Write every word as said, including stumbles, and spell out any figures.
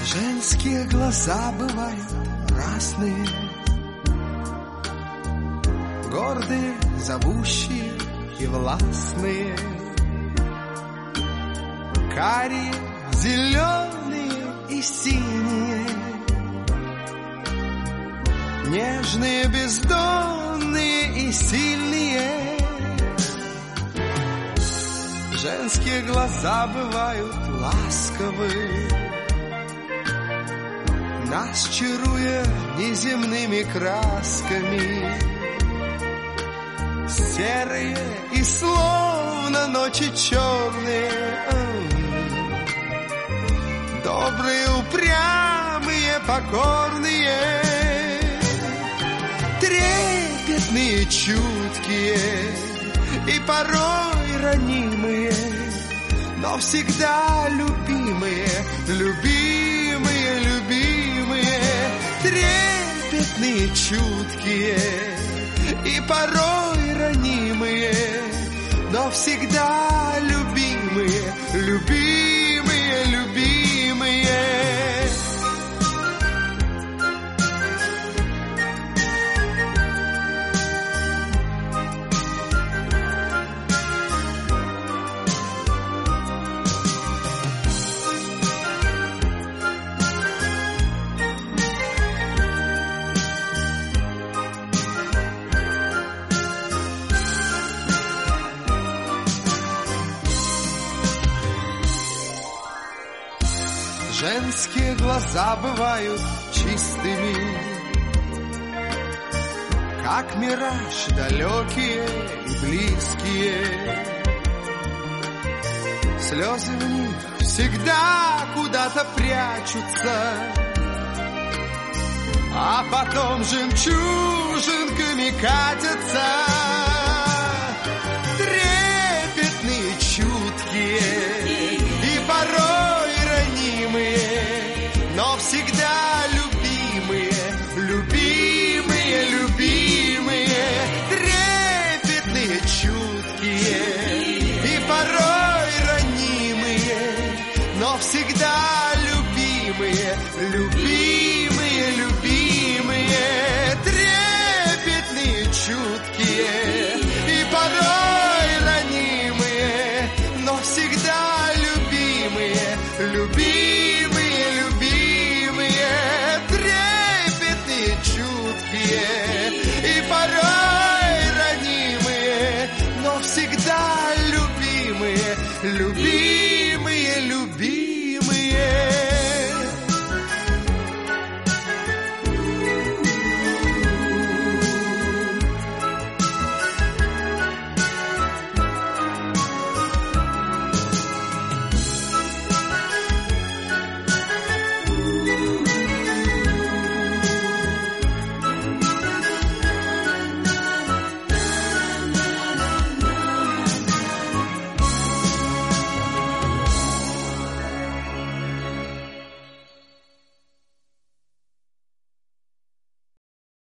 Женские глаза бывают разные, гордые, зовущие и властные, карие, зеленые и синие, нежные, бездонные и сильные. Женские глаза бывают ласковые, нас чаруя неземными красками, серые и словно ночи черные, добрые, упрямые, покорные, трепетные, чуткие и порой ранимые, но всегда любимые, любимые, любимые, трепетные, чуткие и порой ранимые, но всегда любимые, любимые, любимые. Женские глаза бывают чистыми, как мираж, далекие и близкие. Слезы в них всегда куда-то прячутся, а потом жемчужинками катятся. Трепетные, чуткие и порой ранимые, но всегда любимые, любимые, любимые, трепетные, чуткие и порой ранимые, но всегда любимые, любимые, любимые, трепетные, чуткие и порой ранимые, но всегда любимые, любимые.